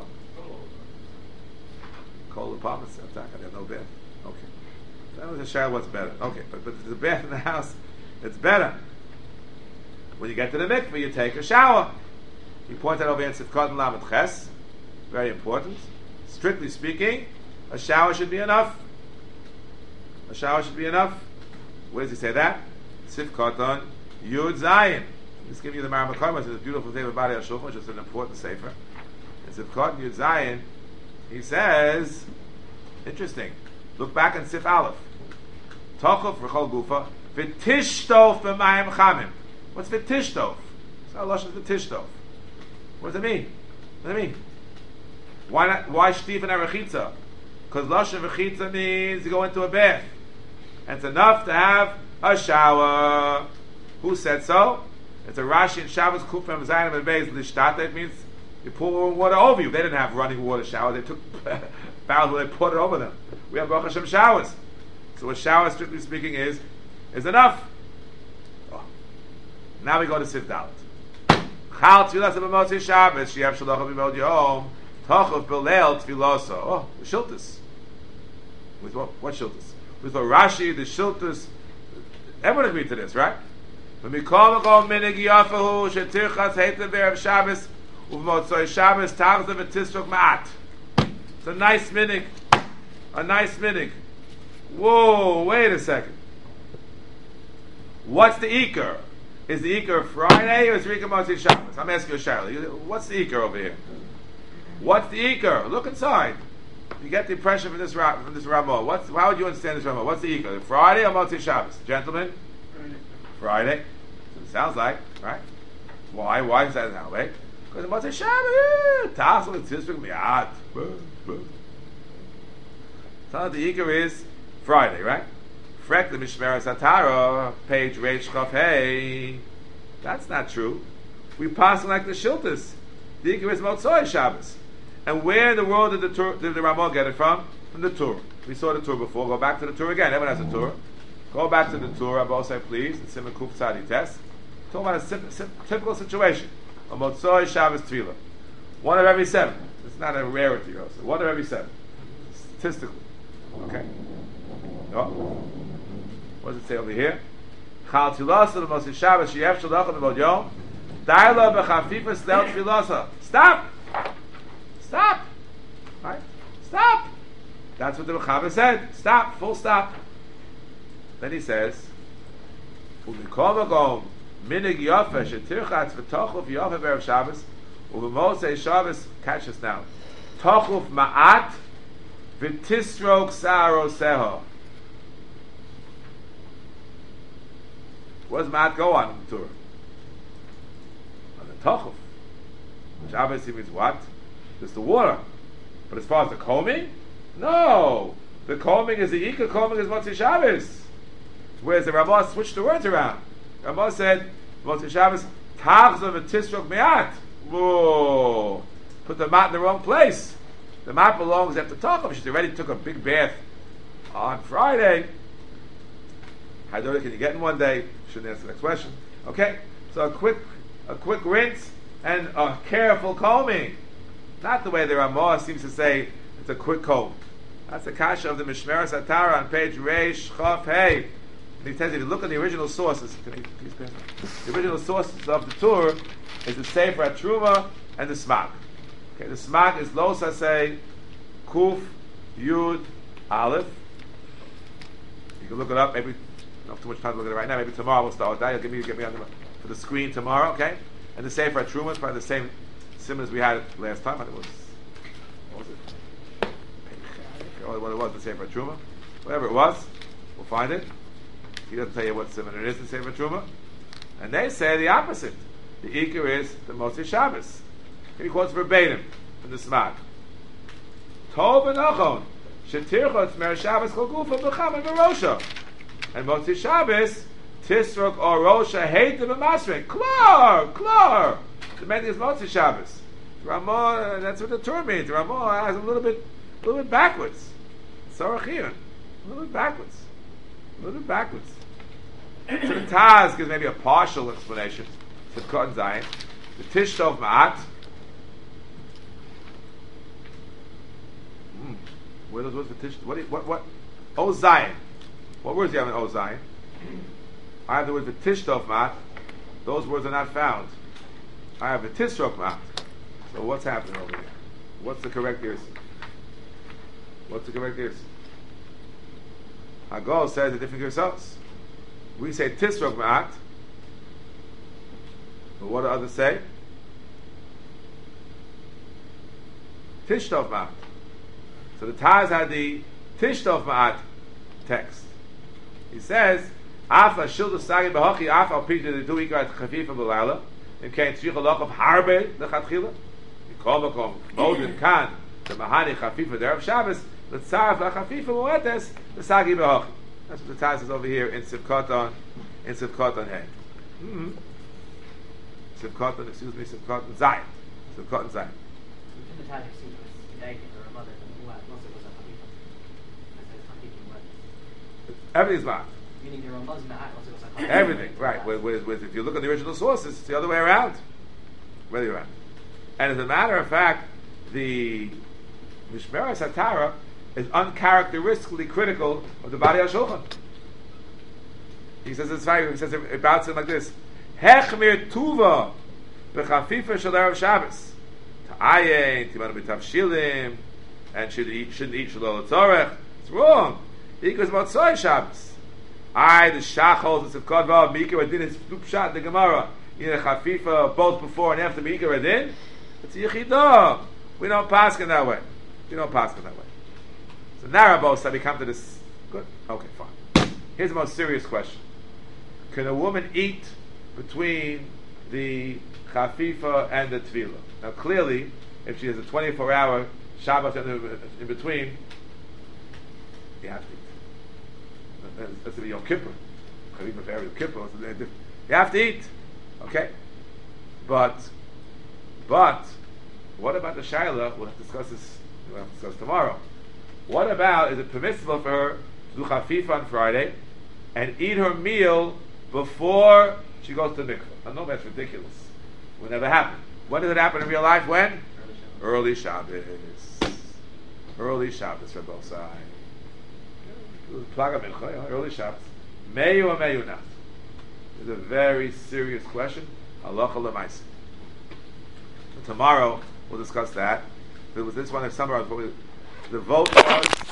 Cold apartments, they have no bath. Okay. That was a shower, what's better? Okay, but the bath in the house, it's better. When you get to the mikveh, you take a shower. He pointed over in Sifkot and Lamed Ches. Very important. Strictly speaking, a shower should be enough. A shower should be enough. Where does he say that? Sifkot on Yud Zayin. Just give you the Ma'amah Kaimas, it's a beautiful thing about Bari HaShulchan, which is an important sefer. In Sifkot on Yud Zayin, he says, interesting. Look back in Sif Aleph. Tochov v'chol gufa v'tishtof b'mayim chamim. What's v'tishtof? It's not a lashon v'tishtof. What does it mean? What do you mean? Why not? Why shtif and rechitza? Because lashon rechitza means you go into a bath, and it's enough to have a shower. Who said so? It's a Rashi in Shabbos Kufim Zayin and Beis Lishtata. It means you pour water over you. They didn't have running water showers. They took barrels where they poured it over them. We have Baruch Hashem showers. So a shower, strictly speaking, is enough. Oh. Now we go to Sif Dalet. Chal Tfilas B'Motzei Shabbos Sheyev Shalocha B'Mod Yom Tochav B'Leil Tfiloso. Oh, the Shiltus. With what Shiltus? With the Rashi, the Shiltus. Everyone agreed to this, right? When we call minig yafahu shetirchas heitem be'erev Shabbos u'v'motzoi Shabbos tachzav v'tisruk ma'at. It's a nice minig. A nice minig. Whoa, wait a second. What's the Iker? Is the Iker Friday or is the Iker Motzei Shabbos? I'm asking you, Charlie. What's the Iker over here? What's the Iker? Look inside. You get the impression from this Ramah. How would you understand this Ramah? What's the Iker? Friday or Motzei Shabbos? Gentlemen? Friday. So it sounds like, right? Why? Why is that that way? Because the Motzei Shabbos, Tassel and Tisruk Mi'at. So the Iker is Friday, right? Frek the Mishmeres Atara, page Reish Chaf Hey. That's not true. We pass like the Shiltus. The Iker is Motzei Shabbos. And where in the world did the Ramah get it from? From the Torah. We saw the Torah before. Go back to the Torah again. Everyone has a Torah. Go back to the Torah. Abba say, please. The Simon Kuf Tzadi test. Talk about a typical situation. A Motzei Shabbos Tefillah. 1 of every 7. It's not a rarity, also. 1 of every 7. Statistically. Okay. Oh. What does it say over here? Chal Tfilas the Motzei Shabbos Sheyev Shalocha B'Mod Yom Daila B'Chafifas Leil Tfilasa. Stop. Stop. Right? Stop. That's what the Mechaber said. Stop. Full stop. Then he says, "U'mikom agom minig yafa shetirchatz v'tochuf yafa b'erev Shabbos u'v'motzei Shabbos." Catch this now. Tochuf ma'at v'tisrok sa'aroseho. Where does ma'at go on in the Torah? On the tochuf, which obviously means what? Just the water. But as far as the combing, no. The combing is the Iker combing is Motzei Shabbos. Whereas the Ramah switched the words around. Ramah said, Motzei Shabbos, Tachzav v'tisrok me'at. Whoa. Put the mat in the wrong place. The mat belongs after Tachov. She already took a big bath on Friday. Haidori, can you get in one day? Shouldn't answer the next question. Okay? So a quick rinse and a careful combing. Not the way the Ramah seems to say it's a quick comb. That's the kasha of the Mishmeres Atara on page Reish Chaf Hey. And he tells you to look at the original sources. Can you please pass? The original sources of the Torah is the Sefer HaTruma and the Smak. Okay, the Smak is Lo Sasei Kuf Yud Aleph. You can look it up. Maybe don't have too much time to look at it right now. Maybe tomorrow we'll start with that. You'll get me on for the screen tomorrow. Okay, and the Sefer HaTruma is probably the same similar as we had last time. I think it was. What was it? What it was, the Sefer Truma, whatever it was, we'll find it. He doesn't tell you what similar it is, the Sefer Truma, and they say the opposite. The Iker is the Motzei Shabbos. He quotes verbatim from the Smak. Tov v'nachon shetirchot mer Shabbos kol gufa b'cham v'rosha, and Motzei Shabbos tisrok or rosha heitem v'masrek. Klar. The main thing is Motzei Shabbos. Ramah, that's what the Torah means. Ramah has a little bit backwards. Sarachir, a little bit backwards. So the Taz gives maybe a partial explanation. To Kohen Zayin, the Tishtov Ma'at. Where those words for Tish? What? O Zayin. What words do you have in O Zayin? I have the word for Tishtov Ma'at. Those words are not found. I have the Tishrok Ma'at. So what's happening over here? What's the correct ears? Hagol says a different results. We say Tisrok Ma'at. But what do others say? Tishtov Ma'at. So the Taz had the Tishtov Ma'at text. He says, Afa Shildu Sagi B'Hochi Afa Al Pidya the Duikar at Chafifa B'Laila. In Kain Tzricha Loch of Harbe the Chatchila. B'chol makom modin kan the mahani chafifa der of Shabbos l'tzaref lachafifa muetes l'sagi behochi. That's what the Taz is over here in Sivkot Hey. Sivkot, excuse me, Sivkot Zayin. Sivkot Zayin. Everything's bad. Meaning the Ramaz Ma'at. Everything, right. With if you look at the original sources, it's the other way around. Really around. And as a matter of fact, the Mishmeres HaTara is uncharacteristically critical of the Bari HaShulchan. He says it's funny. He says it bouts him like this: Hechmir tuva b'chafifa shel erev Shabbos ta'ayin timanu b'tavshilim and shouldn't eat shalol tzorech. It's wrong. He goes Motzoi Shabbos. The Shach holds the Sivkot Vav Mikra Adin is Pshat the Gemara. You know chafifa both before and after Mikra Adin. It's yichidah. We don't pass in that way. So Narabos that we come to this. Good. Okay, fine. Here's the most serious question: can a woman eat between the chafifa and the tefillah? Now, clearly, if she has a 24-hour Shabbat in between, you have to eat. That's to be Yom Kippur. Chafifa for Yom Kippur. You have to eat. Okay, but what about the Shaila? We'll have to discuss this. We'll have to discuss tomorrow. What about, is it permissible for her to do chafifa on Friday and eat her meal before she goes to the mikveh? I know that's ridiculous. It will never happen. When does it happen in real life? When? Early Shabbos. Early Shabbos for both sides. Early Shabbos. Mayu or mayu not? It's a very serious question. Halacha l'maisa. Tomorrow we'll discuss that. There was this one that summarized what the vote was